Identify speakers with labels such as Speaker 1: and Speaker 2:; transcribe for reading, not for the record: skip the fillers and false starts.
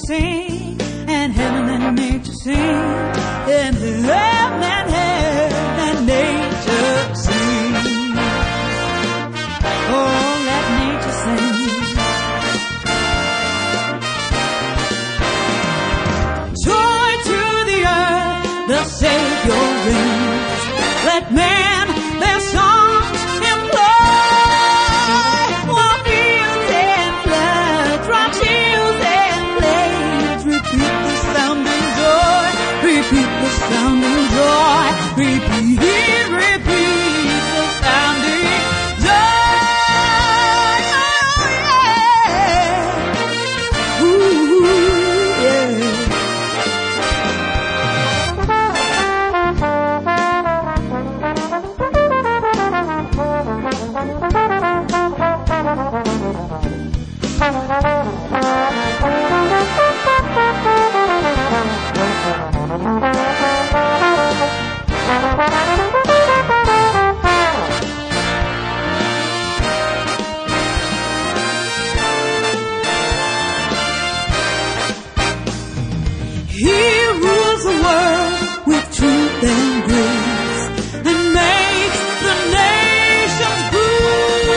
Speaker 1: sing, and heaven and nature sing, and heaven and nature sing. Oh, let nature sing. Joy to the earth, the Savior reigns. Let man their songs employ, while fields and floods, rocks, hills and plains repeat the sounding joy, repeat the sounding joy, repeat the sounding joy. Oh, yeah. Ooh, yeah. Thank you.